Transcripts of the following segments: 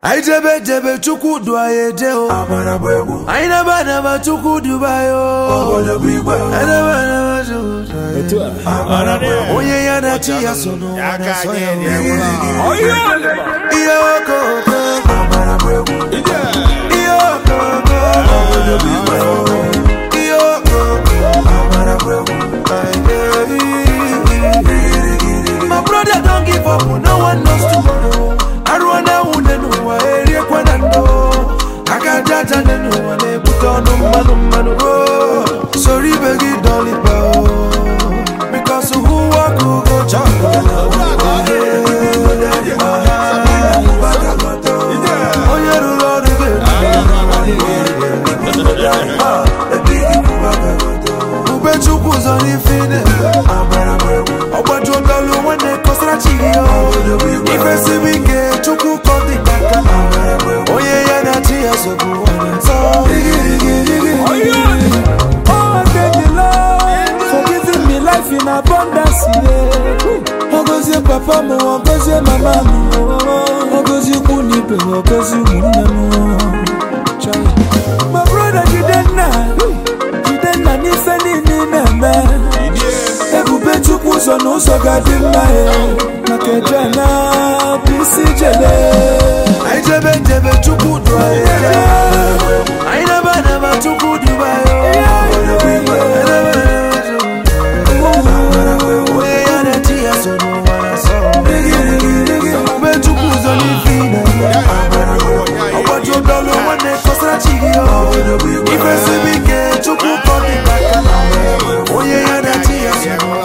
I jebe chukudu ayedeo. I never chukudu bayo. I never chukudu. Oye yana chia sono. My brother don't give up, no one knows tomorrow. I run out and no I can't judge and no one put on no man. Sorry, beggy, don't it bow. Because who walk who go chocolate. Oh, you're the Lord again. Who bet you was on the finish? Oh, but you don't know when they cost a chilio. If I see me get you cook on the back. Oh, yeah, that's here so good. So, oh, thank you, Lord, for giving me life in abundance. Oh, goes your papa, oh, goes your mama, oh, goes your bunny, oh, goes your my brother, you didn't know, if any man. Ebu betu kuso no so gadima makejana bisi jele I jebe chukudu I never chukudu bayo we yana tia so no wana so betu kuso ni fina what you don't know when they kosra chigio if I see me get chukudu baka oh yeah yana tia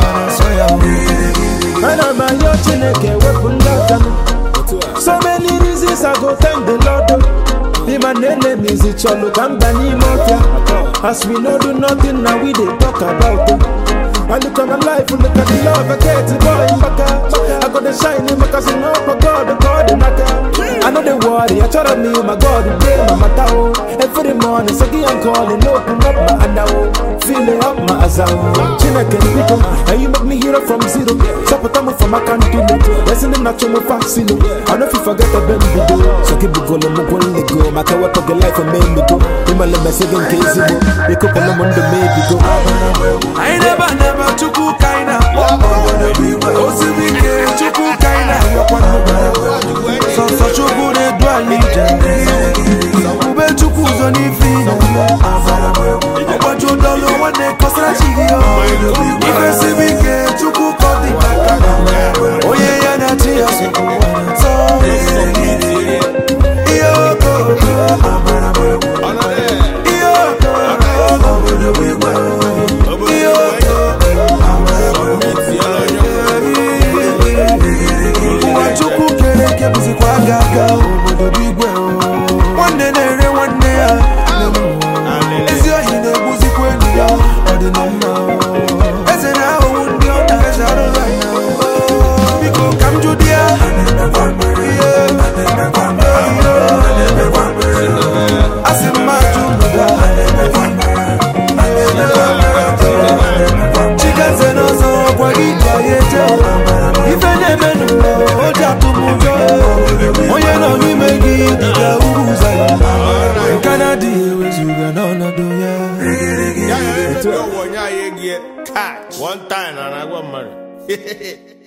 so many reasons I go thank the Lord. Be my name is it cholo kambani mafia. As we no do nothing now we dey talk about it. I look at my life and look at the love I get to boy baka. I got the shine in my cousin up my God the matter. I know the worry I try to me my God the day my matao. Every morning Sagi I'm calling open up my andao. Feeling up my azao. China can pick up and you make me hero from zero. Support from my country. Listen to natural facile. I know if you forget the baby do. So keep it going I'm gonna go. My car work of life and make me go. You my let me second case you. Wake up on the Monday maybe go. I never chuku kaina. Oh see me get chuku kaina. So chuku de dwali. Ube chuku zoni fina. But you don't know when they cost a chigio. If I see me get chuku kodi baka. Oh yeah yana tia so One time and I got money.